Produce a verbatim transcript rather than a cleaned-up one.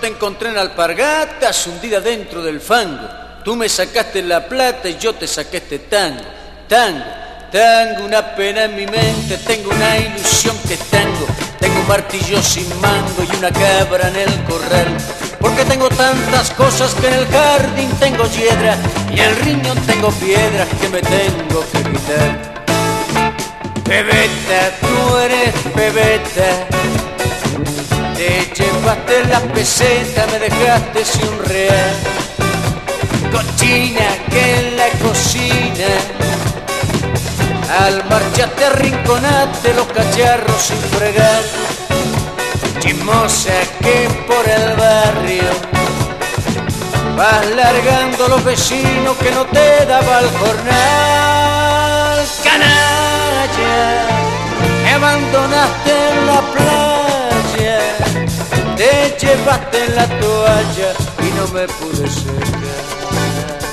encontré en alpargatas hundida dentro del fango. Tú me sacaste la plata y yo te saqué este tango. Tango, tango, una pena en mi mente. Tengo una ilusión que tango. Tengo un martillo sin mango y una cabra en el corral. Porque tengo tantas cosas que en el jardín tengo hiedra y en el riñón tengo piedras que me tengo que quitar. Pebeta, tú eres pebeta. Te llevaste la peseta, me dejaste sin un real. Cochina que en la cocina, al marcharte arrinconaste los cacharros sin fregar. Chismosa que por el barrio vas largando los vecinos que no te daba el jornal. Canalla, me abandonaste en la playa, te llevaste en la toalla y no me pude secar.